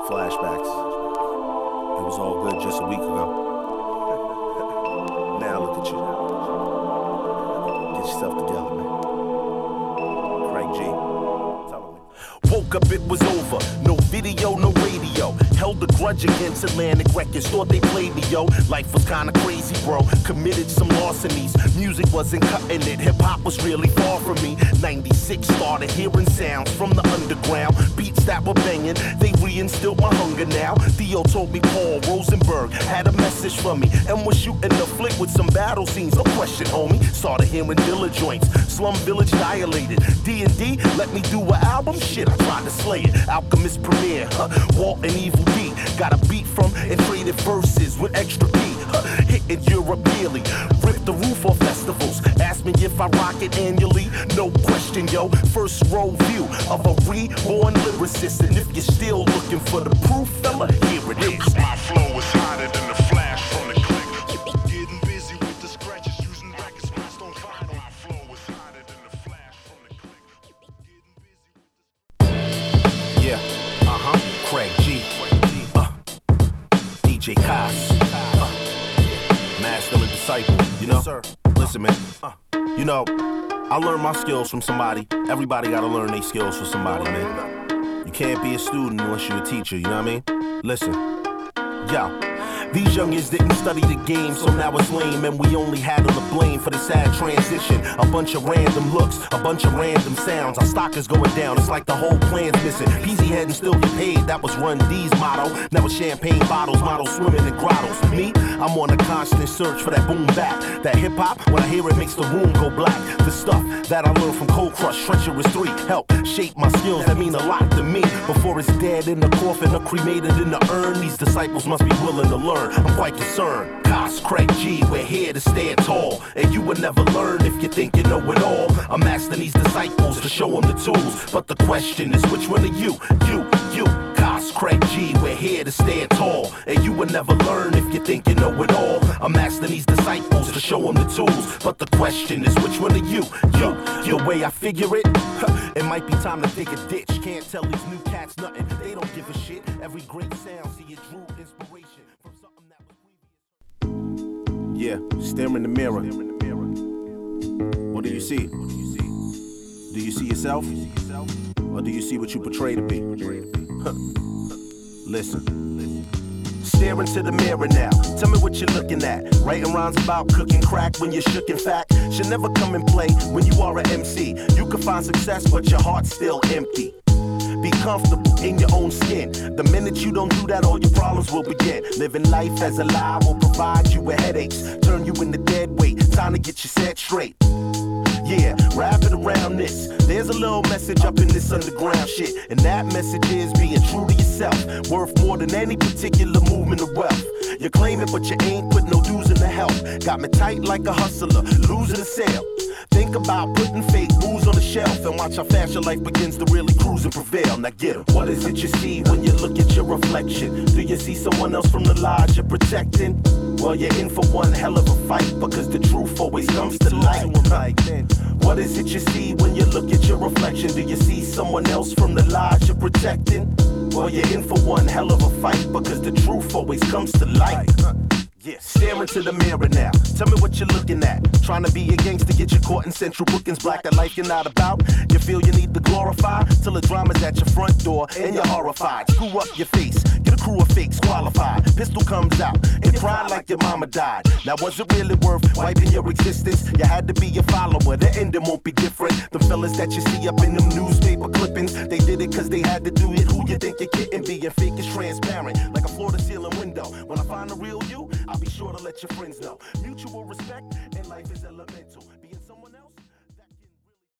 flashbacks. It was all good just a week ago. Now look at you. Get yourself together, man. Craig G. Tell me. Woke up, it was over. No video, no radio. Held a grudge against Atlantic Records. Thought they played me, yo. Life was kinda crazy, bro. Committed some larcenies. Music wasn't cutting it. Hip-hop was really far from me. 96 started hearing sounds from the underground. Beats that were banging. They reinstilled my hunger now. Theo told me Paul Rosenberg had a message for me and was shooting a flick with some battle scenes. No question, homie. Started hearing Dilla joints. Slum Village dilated. D&D let me do an album. Shit, I tried to slay it. Alchemist premiere. Walt and Evil D. Got a beat from and traded verses with extra P. Hitting Europe yearly. Ripped the roof off festivals. Asked me if I rock it annually. No question, yo. First row view of a reborn lyricist. And if you're still looking for the proof, fella, here it is. My flow is hotter than the flash from the click. Getting busy with the scratches, using records, my stone fire. My flow is hotter than the flash from the click. Getting busy with the Yeah, Craig G. DJ Kos. Master and disciple, you know? Yes, sir. Listen, man. You know, I learned my skills from somebody. Everybody gotta learn their skills from somebody, man. You can't be a student unless you're a teacher, you know what I mean? Listen. Yo. These youngins didn't study the game, so now it's lame, and we only had them to blame for the sad transition. A bunch of random looks, a bunch of random sounds. Our stock is going down, it's like the whole plan's missing. Peasy head and still get paid, that was Run D's motto. Now it's champagne bottles, models swimming in grottos. Me, I'm on a constant search for that boom bap. That hip hop, when I hear it, makes the room go black. The stuff that I learned from Cold Crush, Treacherous 3, help shape my skills that mean a lot to me. Before it's dead in the coffin or cremated in the urn, these disciples must be willing to learn. I'm quite concerned. Kos, Craig G, we're here to stand tall. And you will never learn if you think you know it all. I'm asking these disciples to show them the tools. But the question is, which one are you? You. Kos, Craig G, we're here to stand tall. And you will never learn if you think you know it all. I'm asking these disciples to show them the tools. But the question is, which one are you? The way I figure it, it might be time to dig a ditch. Can't tell these new cats nothing. They don't give a shit. Every great sound, see it drew inspiration from something that was previous. Yeah, stare in the mirror. What do you see? Do you see yourself? Or do you see what you portray to be? Listen. Stare into the mirror now. Tell me what you're looking at. Writing rhymes about cooking crack when you're shook in fact. Should never come and play when you are an MC. You can find success, but your heart's still empty. Be comfortable in your own skin. The minute you don't do that, all your problems will begin. Living life as a lie will provide you with headaches. Turn you into dead weight. Time to get you set straight. Yeah, wrap it around this. There's a little message up in this underground shit. And that message is being true to yourself. Worth more than any particular movement of wealth. You claim it, but you ain't put no dues in the help. Got me tight like a hustler, losing a sale. Think about putting fake booze on the shelf and watch how fast your life begins to really cruise and prevail. Now get 'em. What is it you see when you look at your reflection? Do you see someone else from the lies you're protecting? Well, you're in for one hell of a fight because the truth always comes to light. What is it you see when you look at your reflection? Do you see someone else from the lies you're protecting? Well, you're in for one hell of a fight because the truth always comes to light. Yeah, stare into the mirror now. Tell me what you're looking at. Trying to be a gangster, get you caught in central bookings. Black that life you're not about. You feel you need to glorify till the drama's at your front door and you're horrified. Screw up your face, get a crew of fakes qualified. Pistol comes out and cry like your mama died. Now was it really worth wiping your existence? You had to be a follower, the ending won't be different. The fellas that you see up in them newspaper clippings, they did it cause they had to do it. Who you think you're kidding? Being fake is transparent, like a floor to ceiling window. When I find the real you, I'll be sure to let your friends know. Mutual respect